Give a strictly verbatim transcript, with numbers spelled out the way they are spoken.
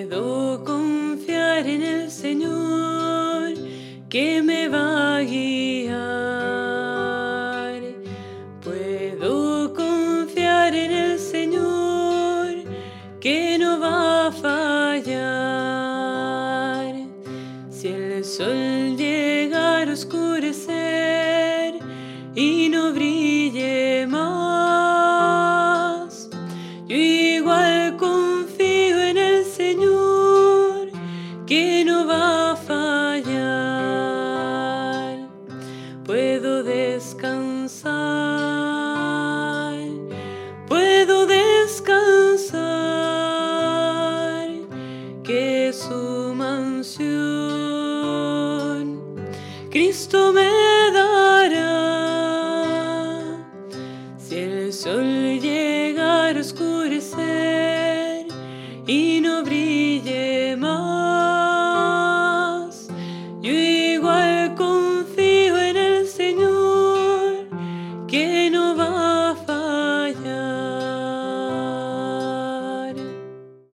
Puedo confiar en el Señor que me va a guiar. Puedo confiar en el Señor que no va a fallar. Si el sol llegara a oscurecer y no brille más, yo igual confío en el Señor que no va a fallar. Puedo descansar, puedo descansar, que su mansión Cristo me dará. Si el sol llegara a oscurecer